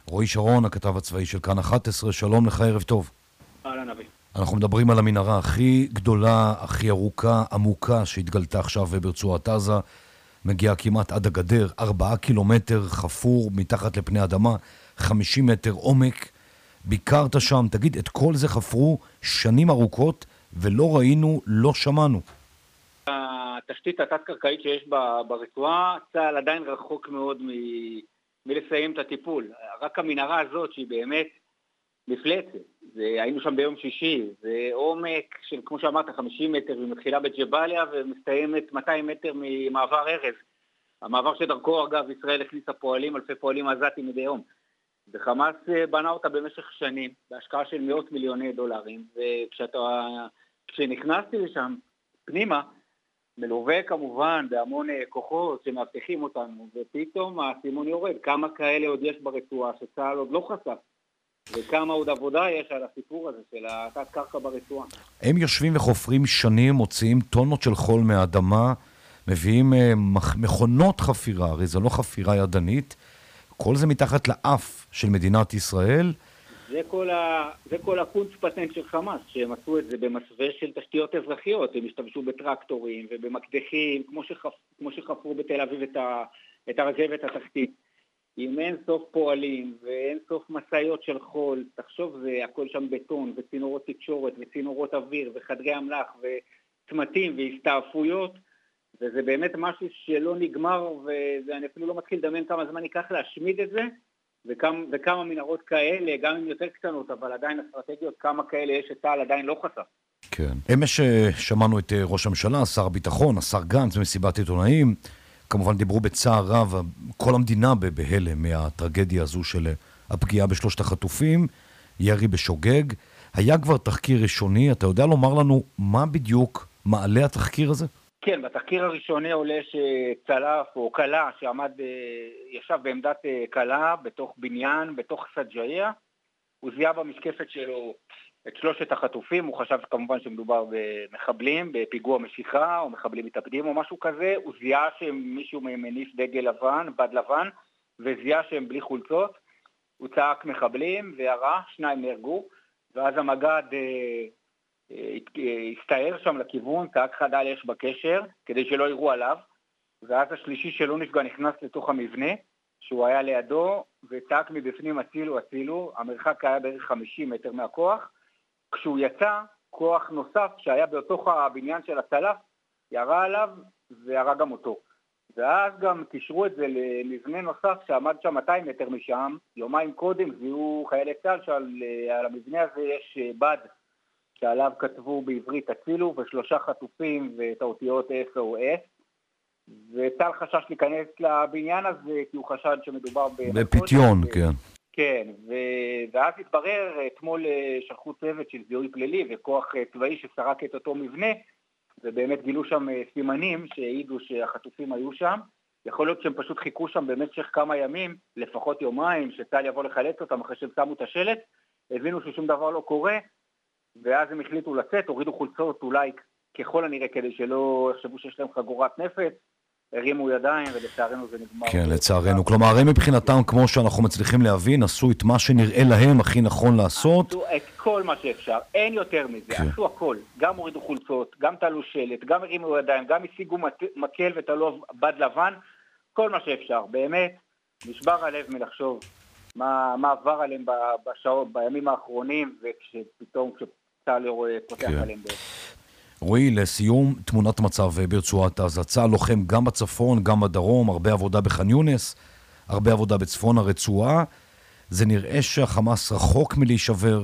רועי שרון, הכתב הצבאי של כאן 11, שלום לך, ערב טוב. אהלן אבי. אנחנו מדברים על המנהרה הכי גדולה, הכי ארוכה, עמוקה, שהתגלתה עכשיו ברצועת עזה, מגיעה כמעט עד הגדר, 4 קילומטר חפור מתחת לפני אדמה, 50 מטר עומק. ביקרת שם, תגיד, את כל זה חפרו שנים ארוכות, ולא ראינו, לא שמענו. התשתית התת-קרקעית שיש ברצועה, צה"ל עדיין רחוק מאוד מלסיים את הטיפול. רק המנהרה הזאת, שהיא באמת מפלצת, היינו שם ביום שישי, זה עומק של, כמו שאמרת, 50 מטר, ומתחילה בג'באליה ומסתיימת 200 מטר ממעבר ארז. המעבר שדרכו, אגב, ישראל הכניסה פועלים, אלפי פועלים עזתים מדי יום. וחמאס בנה אותה במשך שנים, בהשקעה של מאות מיליוני דולרים, וכשנכנסתי לשם פנימה, מלווה כמובן בהמון כוחות שמאבטחים אותנו, ופתאום הסימון יורד, כמה כאלה עוד יש ברצועה שצה"ל עוד לא חשף, וכמה עוד עבודה יש על הסיפור הזה של התת קרקע ברצועה. הם יושבים וחופרים שנים, מוציאים טונות של חול מהאדמה, מביאים מכונות חפירה, הרי זו לא חפירה ידנית, כל זה מתחת לאף של מדינת ישראל. זה כל הקונץ פטנט של חמאס, שהם עשו את זה במסווה של תשתיות אזרחיות, הם השתמשו בטרקטורים ובמקדחים, כמו שחפרו בתל אביב את הרכבת התחתית. עם אין סוף פועלים ואין סוף מסעיות של חול, תחשוב, זה הכל שם בטון וצינורות תקשורת וצינורות אוויר וחדרי אמל"ח וצמתים והסתעפויות, וזה באמת משהו שלא נגמר, ואני אפילו לא מתחיל לדמיין כמה זמן ייקח להשמיד את זה, וכמה מנהרות כאלה, גם אם יותר קטנות, אבל עדיין אסטרטגיות, כמה כאלה יש שצה"ל עדיין לא חשף. כן. אמש שמענו את ראש הממשלה, שר הביטחון, השר גנץ, במסיבת עיתונאים, כמובן דיברו בצער רב, כל המדינה בהלם מהטרגדיה הזו של הפגיעה בשלושת החטופים, ירי בשוגג. היה כבר תחקיר ראשוני, אתה יודע לומר לנו מה בדיוק מעלה התחקיר הזה? כן, בתחקיר הראשוני עולה שצלף או קלה ישב בעמדת קלה בתוך בניין, בתוך סג'איה, הוא זיהה במשקפת שלו את שלושת החטופים, הוא חשב כמובן שמדובר במחבלים, בפיגוע משיכה או מחבלים מתאבדים או משהו כזה, הוא זיהה שמישהו מניף דגל לבן, בד לבן, וזיהה שהם בלי חולצות, הוא צעק מחבלים וירה, 2 נהרגו, ואז המג"ד הסתער שם לכיוון, צעק חדל אש בקשר, כדי שלא יראו עליו, ואז השלישי שלא נפגע נכנס לתוך המבנה, שהוא היה לידו, וצעק מבפנים הצילו, המרחק היה בערך 50 מטר מהכוח, כשהוא יצא, כוח נוסף שהיה בתוך הבניין של הצלף, ירה עליו וירה גם אותו. ואז גם קישרו את זה למבנה נוסף שעמד שם 200 מטר משם, יומיים קודם זיהו חיילי צה"ל שעל המבנה הזה יש בד, שעליו כתבו בעברית הצילו, ו3 חטופים ואת האותיות SOS, וצה"ל חשש להיכנס לבניין הזה, כי הוא חשד שמדובר בפיתיון, כן. כן, ואז התברר, אתמול שלחו צוות של זיהוי פלילי וכוח צבאי שסרק את אותו מבנה, ובאמת גילו שם סימנים שהעידו שהחטופים היו שם. יכול להיות שהם פשוט חיכו שם במשך כמה ימים, לפחות יומיים, שצה"ל יבוא לחלץ אותם אחרי שהם שמו את השלט, הבינו ששום דבר לא קורה, ואז הם החליטו לצאת, הורידו חולצות אולי ככל הנראה כדי שלא יחשבו שיש להם חגורת נפץ, הרימו ידיים ולצערנו זה נגמר. כן, לצערנו. כלומר, הם מבחינתם, כמו שאנחנו מצליחים להבין, עשו את מה שנראה להם הכי נכון לעשות. עשו את כל מה שאפשר, אין יותר מזה, עשו הכל. גם הורידו חולצות, גם תלו שלט, גם הרימו ידיים, גם השיגו מקל ותלו בד לבן, כל מה שאפשר. באמת, נשבר הלב מלחשוב מה עבר עליהם בימים האחרונים, וכשפתאום כשצה"ל פותח עליהם בעצם. רועי, לסיום, תמונת מצב ברצועת עזה. צה"ל לוחם גם בצפון, גם בדרום, הרבה עבודה בח'אן יונס, הרבה עבודה בצפון הרצועה. זה נראה שהחמאס רחוק מלהישבר,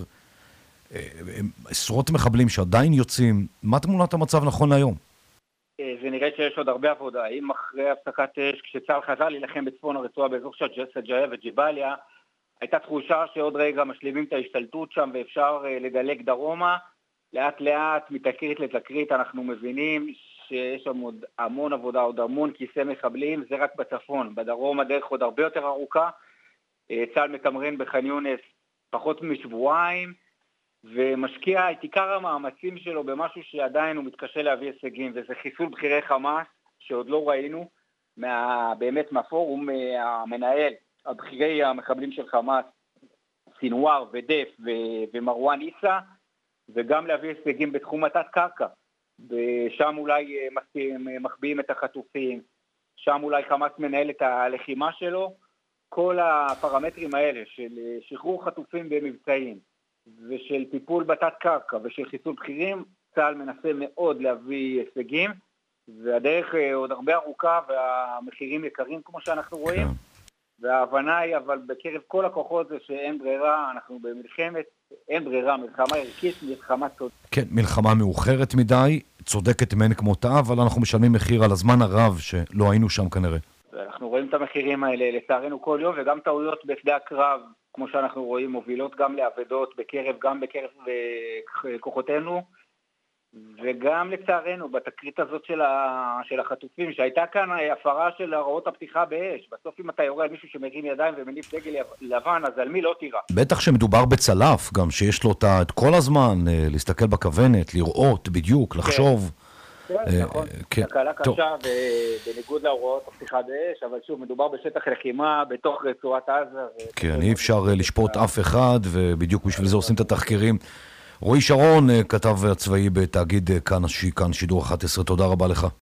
עשרות מחבלים שעדיין יוצאים. מה תמונת המצב נכון להיום? זה נראה שיש עוד הרבה עבודה. אם אחרי הפסקת אש, כשצה"ל חזר להילחם בצפון הרצועה באזור של סג'איה וג'באליה, הייתה תחושה שעוד רגע משלימים את ההשתלטות שם ואפשר לדלג דרומה. לאט לאט, מתקרית לתקרית, אנחנו מבינים שיש שם עוד המון עבודה, עוד המון כיסא מחבלים, זה רק בצפון. בדרום הדרך עוד הרבה יותר ארוכה. צה"ל מתמרן בח'אן יונס פחות משבועיים, ומשקיע את עיקר המאמצים שלו במשהו שעדיין הוא מתקשה להביא הישגים, וזה חיסול בחירי חמאס, שעוד לא ראינו, באמת מהפורום המנהל הבכירי המחבלים של חמאס, סינואר ודף ומרואן איסה, וגם להביא הישגים בתחום התת קרקע. ושם אולי מחביאים את החטופים, שם אולי חמאס מנהל את הלחימה שלו. כל הפרמטרים האלה של שחרור חטופים במבצעים, ושל טיפול בתת קרקע, ושל חיסול בכירים, צה"ל מנסה מאוד להביא הישגים, והדרך עוד הרבה ארוכה, והמחירים יקרים כמו שאנחנו רואים, וההבנה היא אבל בקרב כל הכוחות זה שאין ברירה, אנחנו במלחמת, אין ברירה, מלחמה ערכית, מלחמה צודקת. כן, מלחמה מאוחרת מדי, צודקת מאין כמותה, אבל אנחנו משלמים מחיר על הזמן הרב שלא היינו שם כנראה. ואנחנו רואים את המחירים האלה לצערנו כל יום, וגם טעויות בשדה הקרב, כמו שאנחנו רואים, מובילות גם לעבדות גם בקרב כוחותינו, וגם לצערנו בתקרית הזאת של החטופים, שהייתה כאן הפרה של הוראות הפתיחה באש. בסוף אם אתה יורה על מישהו שמרים ידיים ומניף דגל לבן, אז על מי לא תירה? בטח שמדובר בצלף, גם שיש לו את כל הזמן להסתכל בכוונת, לראות בדיוק, לחשוב. כן, נכון. תקלה קשה ובניגוד להוראות הפתיחה באש, אבל שוב, מדובר בשטח לחימה בתוך רצועת עזה. כן, אי אפשר לשפוט אף אחד, ובדיוק בשביל זה עושים את התחקירים. רועי שרון, כתב הצבאי בתאגיד כאן שידור 11, תודה רבה לך.